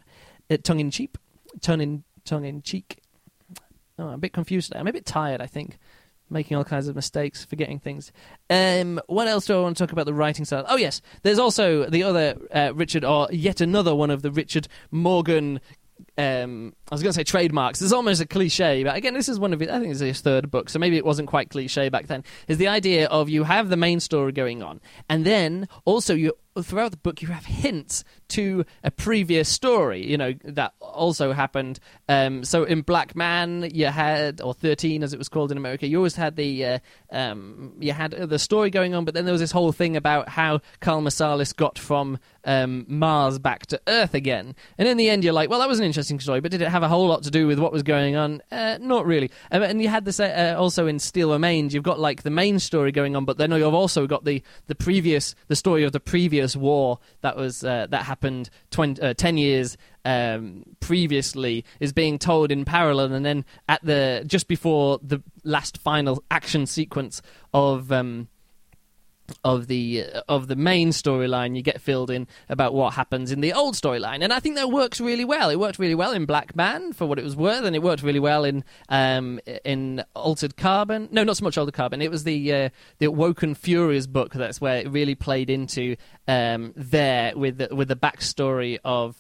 Oh, I'm a bit confused today. I'm a bit tired, I think. Making all kinds of mistakes, forgetting things. What else do I want to talk about the writing style? Oh, yes. There's also the other Richard, or yet another one of the Richard Morgan I was going to say trademarks. It's almost a cliche, but again, this is one of his, I think it's his third book, so maybe it wasn't quite cliche back then, is the idea of you have the main story going on, and then also throughout the book you have hints to a previous story, that also happened. So in Black Man, you had, or 13 as it was called in America, you always had the story going on, but then there was this whole thing about how Carl Marsalis got from Mars back to Earth again. And in the end, you're like, well, that was an interesting story, but did it have a whole lot to do with what was going on? Not really. And you had this also in Steel Remains. You've got like the main story going on, but then you've also got the story of the previous war that was that happened 10 years previously is being told in parallel, and then just before the last final action sequence of the main storyline, you get filled in about what happens in the old storyline, and I think that works really well. It worked really well in Black Man for what it was worth, and it worked really well in Altered Carbon. No, not so much Altered Carbon. It was the Woken Furies book. That's where it really played into there with the backstory of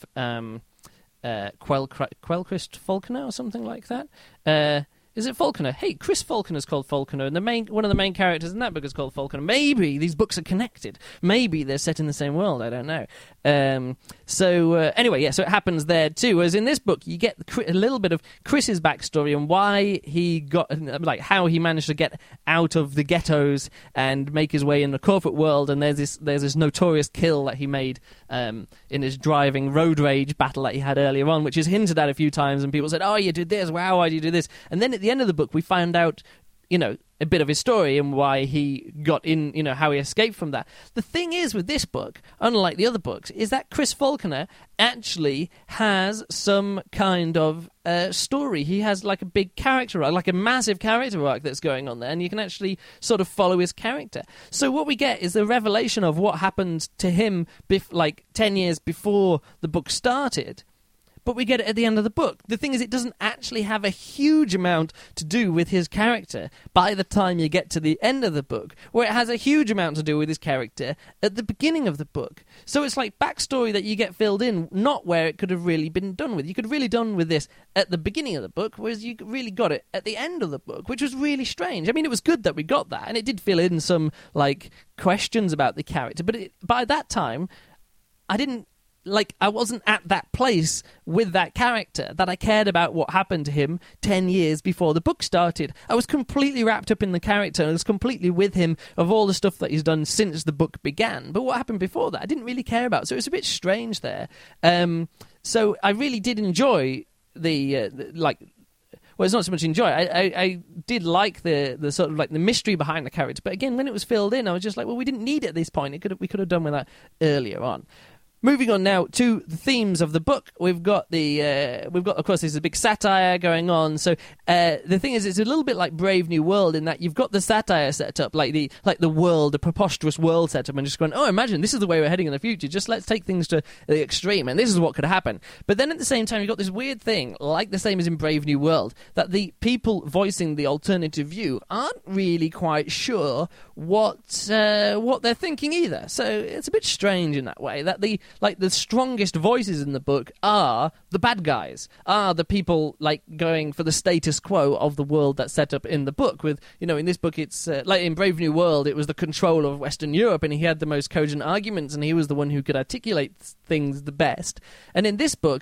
Quellcrist Falconer or something like that. Is it Falconer? Hey, Chris Falconer's called Falconer, and one of the main characters in that book is called Falconer. Maybe these books are connected. Maybe they're set in the same world. I don't know. Anyway, so it happens there too. Whereas in this book, you get a little bit of Chris's backstory and why he got, like, how he managed to get out of the ghettos and make his way in the corporate world. And there's this notorious kill that he made in his driving road rage battle that he had earlier on, which is hinted at a few times, and people said, "Oh, you did this. Wow, why did you do this?" And then at the end of the book, we find out, a bit of his story and why he got in, how he escaped from that. The thing is with this book, unlike the other books, is that Chris Falconer actually has some kind of story. He has like a big character arc, like a massive character arc that's going on there, and you can actually sort of follow his character. So what we get is the revelation of what happened to him 10 years before the book started. But we get it at the end of the book. The thing is, it doesn't actually have a huge amount to do with his character by the time you get to the end of the book, where it has a huge amount to do with his character at the beginning of the book. So it's like backstory that you get filled in, not where it could have really been done with. You could have really done with this at the beginning of the book, whereas you really got it at the end of the book, which was really strange. I mean, it was good that we got that, and it did fill in some questions about the character, but by that time, I wasn't at that place with that character that I cared about what happened to him 10 years before the book started. I was completely wrapped up in the character and I was completely with him of all the stuff that he's done since the book began. But what happened before that, I didn't really care about. So it was a bit strange there. So I really did enjoy well, it's not so much enjoy. I did like the sort of the mystery behind the character. But again, when it was filled in, I was just like, well, we didn't need it at this point. We could have done with that earlier on. Moving on now to the themes of the book, we've got of course, there's a big satire going on. So the thing is, it's a little bit like Brave New World in that you've got the satire set up, like the world, the preposterous world set up, and just going, oh, imagine this is the way we're heading in the future. Just let's take things to the extreme, and this is what could happen. But then at the same time, you've got this weird thing, like the same as in Brave New World, that the people voicing the alternative view aren't really quite sure what they're thinking either. So it's a bit strange in that way that the strongest voices in the book are the bad guys, are the people going for the status quo of the world that's set up in the book. With in this book, it's like in Brave New World, it was the control of Western Europe, and he had the most cogent arguments, and he was the one who could articulate things the best. And in this book,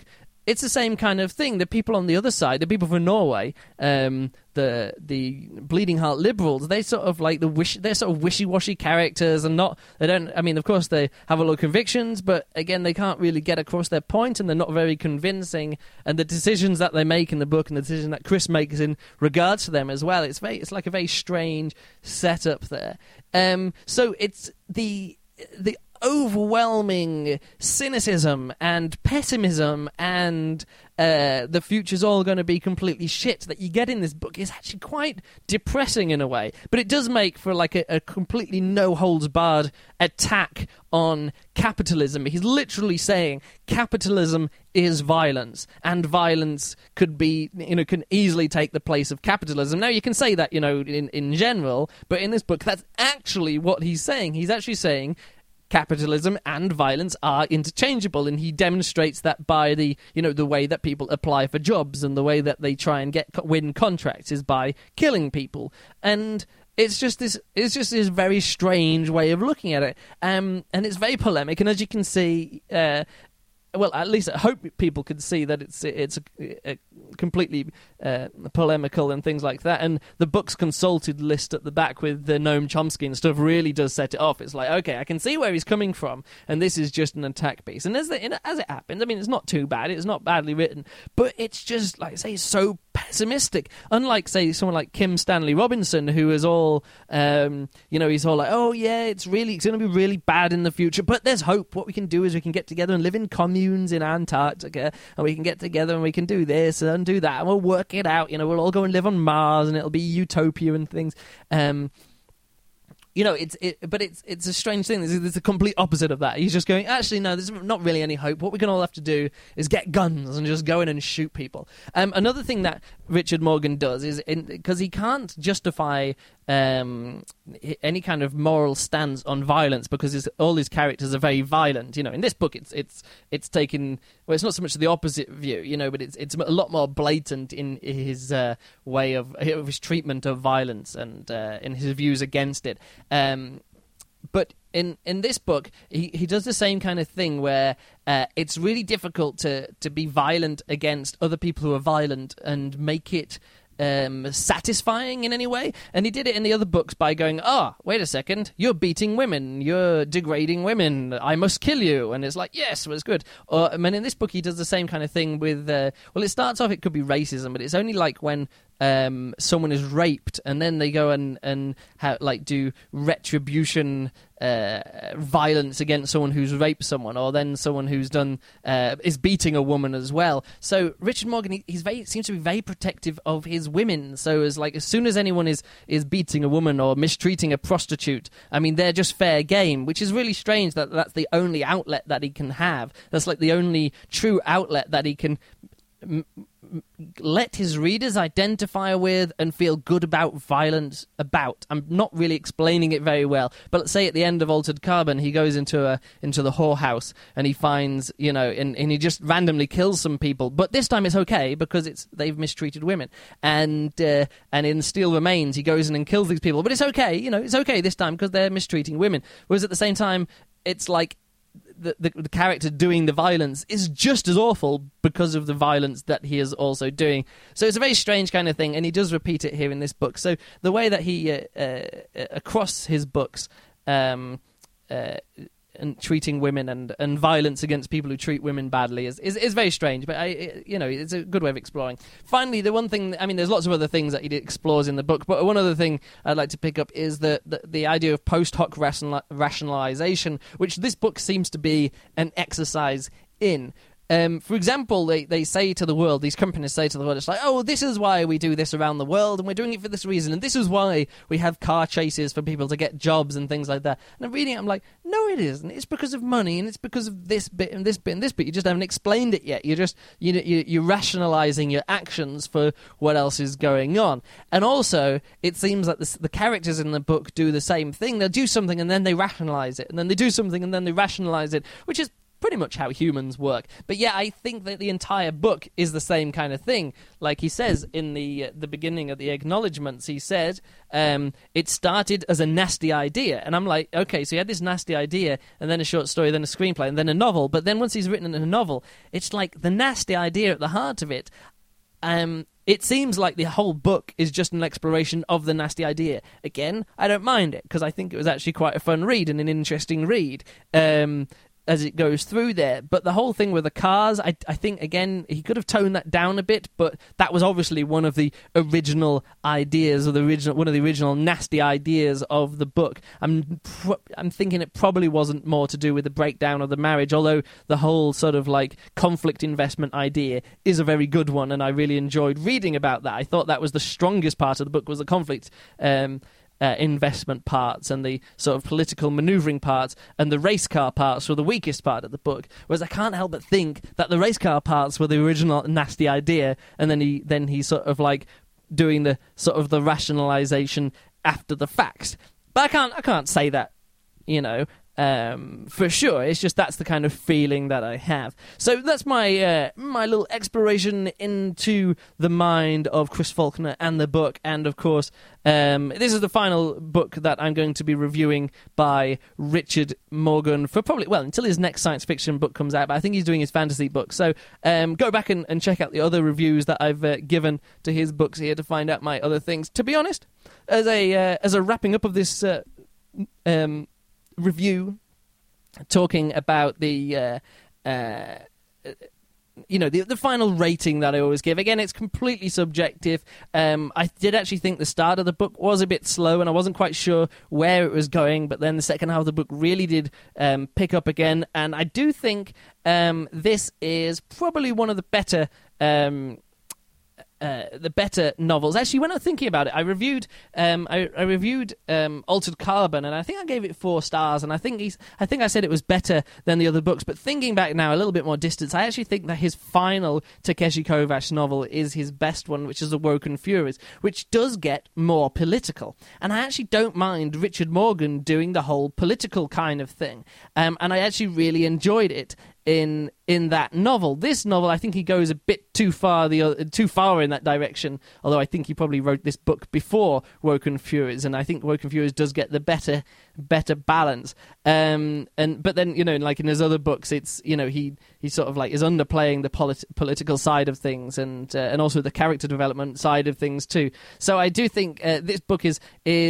it's the same kind of thing. The people on the other side, the people from Norway, the Bleeding Heart Liberals, they sort of like they're sort of wishy-washy characters, and they don't. I mean, of course, they have a lot of convictions, but again, they can't really get across their point, and they're not very convincing. And the decisions that they make in the book, and the decision that Chris makes in regards to them as well, it's like a very strange setup there. So it's the overwhelming cynicism and pessimism and the future's all going to be completely shit that you get in this book is actually quite depressing in a way. But it does make for like a completely no-holds-barred attack on capitalism. He's literally saying capitalism is violence, and violence could be, can easily take the place of capitalism. Now, you can say that, in general, but in this book, that's actually what he's saying. He's actually saying capitalism and violence are interchangeable, and he demonstrates that by the way that people apply for jobs and the way that they try and win contracts is by killing people. And it's just this very strange way of looking at it, and it's very polemic. And as you can see, well, at least I hope people can see that it's a completely polemical and things like that. And the book's consulted list at the back with the Noam Chomsky and stuff really does set it off. It's like, okay, I can see where he's coming from, and this is just an attack piece. And as it happens, I mean, it's not too bad. It's not badly written, but it's just, like I say, so pessimistic. Unlike, say, someone like Kim Stanley Robinson, who is all, he's all like, oh yeah, it's going to be really bad in the future, but there's hope. What we can do is we can get together and live in communes in Antarctica, and we can get together and we can do this and do that, and we'll work it out. We'll all go and live on Mars, and it'll be utopia and things. But it's a strange thing. It's the complete opposite of that. He's just going, actually, no, there's not really any hope. What we're going to all have to do is get guns and just go in and shoot people. Another thing that Richard Morgan does is, because he can't justify any kind of moral stance on violence because all his characters are very violent. In this book, it's taken. Well, it's not so much the opposite view, but it's a lot more blatant in his way of his treatment of violence and in his views against it. But in this book, he does the same kind of thing where it's really difficult to be violent against other people who are violent and make it satisfying in any way. And he did it in the other books by going, wait a second, you're beating women, you're degrading women, I must kill you. And it's like, yes, well, it's good. And in this book, he does the same kind of thing with, it starts off, it could be racism, but it's only like when someone is raped, and then they go and do retribution violence against someone who's raped someone, or then someone who's done is beating a woman as well. So Richard Morgan, seems to be very protective of his women. So as soon as anyone is beating a woman or mistreating a prostitute, I mean, they're just fair game, which is really strange that that's the only outlet that he can have. That's like the only true outlet that he can let his readers identify with and feel good about violence about. I'm not really explaining it very well, but let's say at the end of Altered Carbon, he goes into the whorehouse and he finds, and he just randomly kills some people, but this time it's okay because they've mistreated women. And in Steel Remains, he goes in and kills these people, but it's okay, it's okay this time because they're mistreating women. Whereas at the same time, it's like the character doing the violence is just as awful because of the violence that he is also doing. So it's a very strange kind of thing, and he does repeat it here in this book. So the way that he, across his books, and treating women and violence against people who treat women badly is very strange, but it's a good way of exploring. Finally, the one thing, I mean, there's lots of other things that he explores in the book, but one other thing I'd like to pick up is the idea of post hoc rationalization, which this book seems to be an exercise in. For example, they say to the world, these companies say to the world, it's like, oh, this is why we do this around the world, and we're doing it for this reason, and this is why we have car chases for people to get jobs and things like that. And I'm reading it, I'm like, no, it isn't. It's because of money, and it's because of this bit and this bit and this bit. You just haven't explained it yet. You're just you're rationalizing your actions for what else is going on. And also, it seems like the characters in the book do the same thing. They'll do something and then they rationalize it, and then they do something and then they rationalize it, which is pretty much how humans work. But yeah, I think that the entire book is the same kind of thing. Like he says in the beginning of the acknowledgements, he said it started as a nasty idea, and I'm like, okay, so he had this nasty idea, and then a short story, then a screenplay, and then a novel. But then once he's written a novel, it's like the nasty idea at the heart of it. It seems like the whole book is just an exploration of the nasty idea. Again, I don't mind it, because I think it was actually quite a fun read and an interesting read as it goes through there. But the whole thing with the cars, I think, again, he could have toned that down a bit, but that was obviously one of the original ideas, or one of the original nasty ideas of the book. I'm thinking it probably wasn't more to do with the breakdown of the marriage, although the whole sort of like conflict investment idea is a very good one, and I really enjoyed reading about that. I thought that was the strongest part of the book, was the conflict investment parts, and the sort of political manoeuvring parts, and the race car parts were the weakest part of the book. Whereas I can't help but think that the race car parts were the original nasty idea, and then he sort of like doing the sort of the rationalization after the facts. But I can't say that, you know, for sure. It's just that's the kind of feeling that I have. So that's my my little exploration into the mind of Chris Faulkner and the book. And of course, this is the final book that I'm going to be reviewing by Richard Morgan for probably, well, until his next science fiction book comes out. But I think he's doing his fantasy book. So go back and check out the other reviews that I've given to his books here to find out my other things. To be honest, as a wrapping up of this review, talking about the the final rating that I always give. Again, it's completely subjective. I did actually think the start of the book was a bit slow, and I wasn't quite sure where it was going, but then the second half of the book really did pick up again, and I do think this is probably one of the better novels. Actually, when I was thinking about it, I reviewed Altered Carbon, and I think I gave it 4 stars, and I think I said it was better than the other books. But thinking back now, a little bit more distance, I actually think that his final Takeshi Kovacs novel is his best one, which is Awoken Furies, which does get more political. And I actually don't mind Richard Morgan doing the whole political kind of thing. And I actually really enjoyed it in that novel. This novel, I think he goes a bit too far in that direction, although I think he probably wrote this book before Woken Furies, and I think Woken Furies does get the better balance. But then, you know, like in his other books, it's, you know, he sort of like is underplaying the political side of things, and also the character development side of things too. So I do think this book is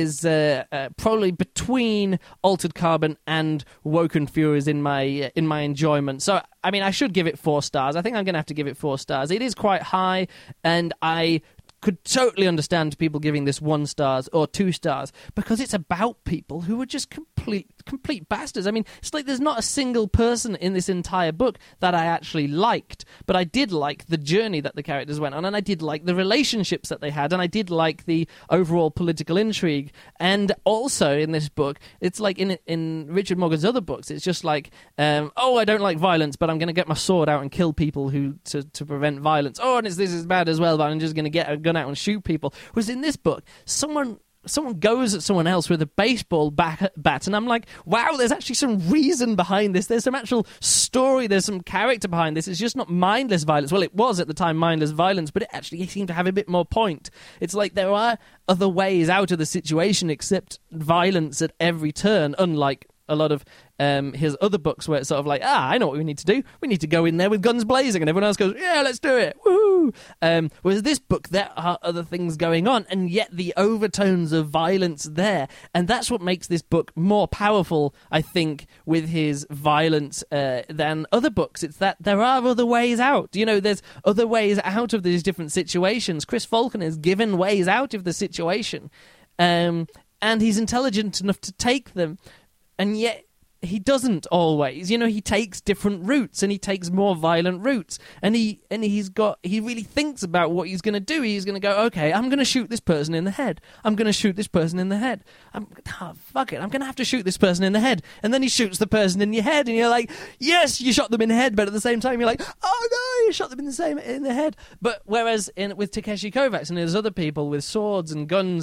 probably between Altered Carbon and Woken Furies in my enjoyment. So I mean, I should give it 4 stars. I think I'm going to have to give it 4 stars. It is quite high, and I could totally understand people giving this 1 star or 2 stars, because it's about people who are just complete bastards. I mean, it's like there's not a single person in this entire book that I actually liked, but I did like the journey that the characters went on, and I did like the relationships that they had, and I did like the overall political intrigue. And also in this book, it's like in Richard Morgan's other books, it's just like, I don't like violence, but I'm going to get my sword out and kill people to prevent violence. Oh, and this is bad as well, but I'm just going to get a gun out and shoot people. Whereas in this book, someone goes at someone else with a baseball bat, and I'm like, wow, there's actually some reason behind this. There's some actual story. There's some character behind this. It's just not mindless violence. Well, it was at the time mindless violence, but it actually seemed to have a bit more point. It's like there are other ways out of the situation except violence at every turn, unlike a lot of his other books where it's sort of like, I know what we need to do. We need to go in there with guns blazing, and everyone else goes, yeah, let's do it. Woohoo! Whereas this book, there are other things going on, and yet the overtones of violence there. And that's what makes this book more powerful, I think, with his violence than other books. It's that there are other ways out. You know, there's other ways out of these different situations. Chris Faulkner is given ways out of the situation. And he's intelligent enough to take them. And yet he doesn't always. You know, he takes different routes, and he takes more violent routes, and he really thinks about what he's going to do. He's going to go, okay, I'm going to shoot this person in the head. I'm going to shoot this person in the head. Fuck it, I'm going to have to shoot this person in the head. And then he shoots the person in your head, and you're like, yes, you shot them in the head, but at the same time you're like, oh no, you shot them in the head. But whereas with Takeshi Kovacs and there's other people with swords and guns and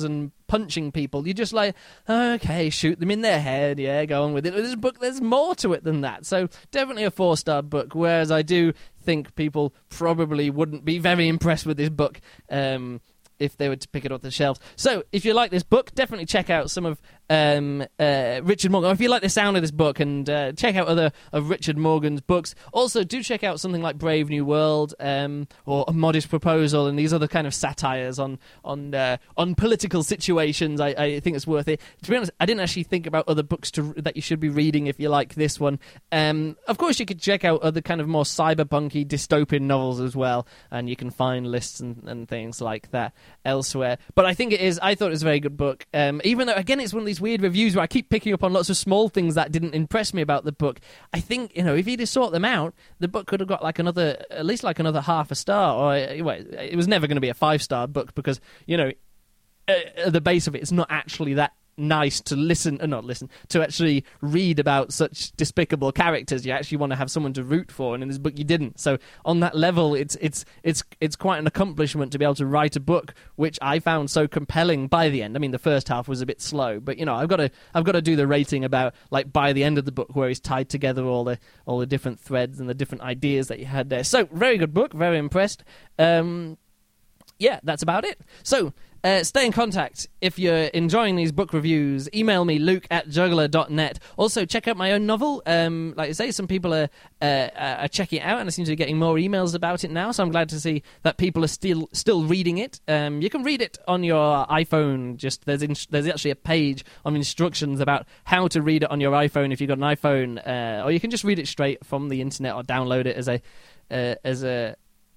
punching people. You're just like, okay, shoot them in their head, yeah, go on with it. This book, there's more to it than that. So definitely a 4-star book, whereas I do think people probably wouldn't be very impressed with this book if they were to pick it off the shelves. So, if you like this book, definitely check out some of Richard Morgan. Or if you like the sound of this book, and check out other of Richard Morgan's books. Also, do check out something like Brave New World or A Modest Proposal, and these other kind of satires on political situations. I think it's worth it. To be honest, I didn't actually think about other books that you should be reading if you like this one. Of course, you could check out other kind of more cyberpunky dystopian novels as well, and you can find lists and things like that elsewhere. But I thought it was a very good book, even though, again, it's one of these weird reviews where I keep picking up on lots of small things that didn't impress me about the book. I think, if he'd have sought them out, the book could have got at least another half a star, or it was never going to be a 5-star book, because at the base of it, it's not actually that nice to to actually read about such despicable characters. You actually want to have someone to root for, and in this book you didn't. So on that level, it's quite an accomplishment to be able to write a book which I found so compelling by the end. I mean, the first half was a bit slow, but I've got to do the rating about, like, by the end of the book, where he's tied together all the different threads and the different ideas that you had there. So very good book, very impressed. Yeah, that's about it. So stay in contact. If you're enjoying these book reviews, email me, luke@juggler.net. Also, check out my own novel. Like I say, some people are checking it out, and I seem to be getting more emails about it now, so I'm glad to see that people are still reading it. You can read it on your iPhone. Just there's actually a page of instructions about how to read it on your iPhone if you've got an iPhone, or you can just read it straight from the internet or download it as a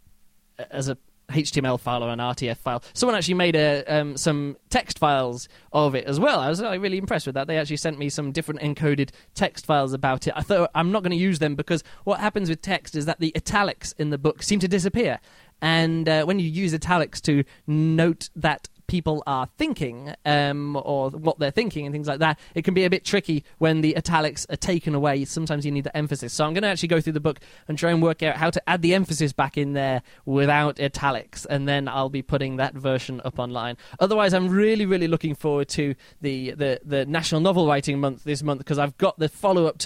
HTML file or an RTF file. Someone actually made some text files of it as well. I was really impressed with that. They actually sent me some different encoded text files about it. I thought, I'm not going to use them, because what happens with text is that the italics in the book seem to disappear. And when you use italics to note that people are thinking, or what they're thinking and things like that, it can be a bit tricky when the italics are taken away. Sometimes you need the emphasis. So I'm going to actually go through the book and try and work out how to add the emphasis back in there without italics, and then I'll be putting that version up online. Otherwise, I'm really, really looking forward to the National Novel Writing Month this month, because I've got the follow-up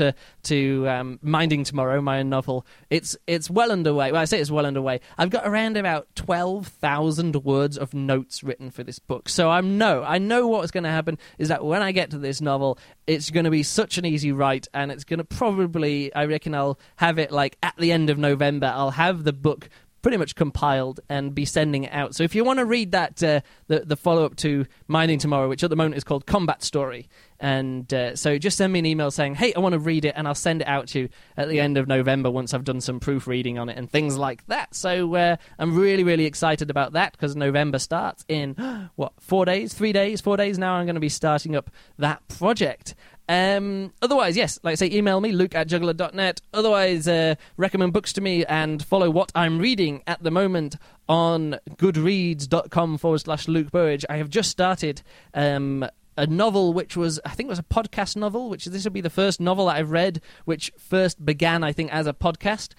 to Minding Tomorrow, my own novel. It's well underway. Well, I say it's well underway. I've got around about 12,000 words of notes written for this book. So I know what's going to happen is that when I get to this novel, it's going to be such an easy write, and it's going to probably, I reckon I'll have it like at the end of November. I'll have the book pretty much compiled and be sending it out. So if you want to read that, the follow-up to Minding Tomorrow, which at the moment is called Combat Story, and so just send me an email saying, hey, I want to read it, and I'll send it out to you at the end of November once I've done some proofreading on it and things like that. So I'm really, really excited about that, because November starts in, 4 days now. I'm going to be starting up that project. Otherwise, yes, like I say, email me, luke@juggler.net. Otherwise, recommend books to me and follow what I'm reading at the moment on goodreads.com/Luke Burridge. I have just started a novel which was, I think it was a podcast novel, this will be the first novel that I've read which first began, I think, as a podcast,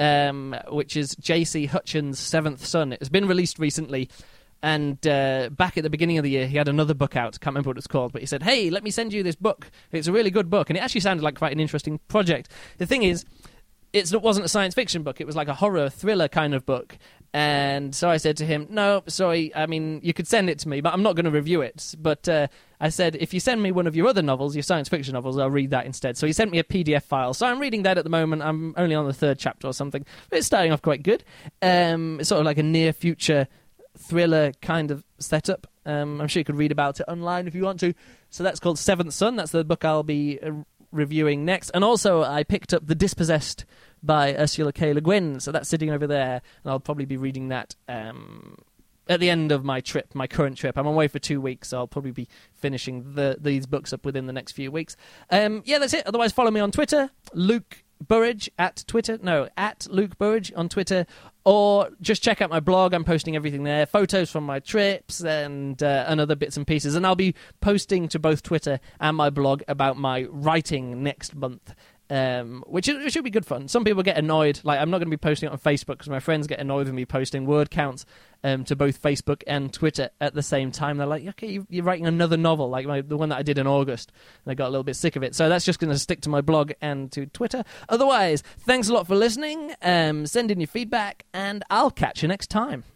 which is J.C. Hutchins' Seventh Son. It's been released recently. And back at the beginning of the year, he had another book out. Can't remember what it's called, but he said, hey, let me send you this book. It's a really good book. And it actually sounded like quite an interesting project. The thing is, it wasn't a science fiction book. It was like a horror thriller kind of book. And so I said to him, no, sorry, I mean, you could send it to me, but I'm not going to review it. But I said, if you send me one of your other novels, your science fiction novels, I'll read that instead. So he sent me a PDF file. So I'm reading that at the moment. I'm only on the 3rd chapter or something. But it's starting off quite good. It's sort of like a near-future thriller kind of setup. I'm sure you could read about it online if you want to. So that's called Seventh Son. That's the book I'll be reviewing next. And also I picked up The Dispossessed by Ursula K. Le Guin. So that's sitting over there, and I'll probably be reading that at the end of my current trip. I'm away for 2 weeks, so I'll probably be finishing these books up within the next few weeks. Yeah, that's it. Otherwise, follow me on Twitter, Luke Burridge at Luke Burridge on Twitter, or just check out my blog. I'm posting everything there, photos from my trips and other bits and pieces, and I'll be posting to both Twitter and my blog about my writing next month. which should be good fun. Some people get annoyed. Like, I'm not going to be posting it on Facebook because my friends get annoyed with me posting word counts to both Facebook and Twitter at the same time. They're like, okay, you're writing another novel, like the one that I did in August. And I got a little bit sick of it. So that's just going to stick to my blog and to Twitter. Otherwise, thanks a lot for listening. Send in your feedback, and I'll catch you next time.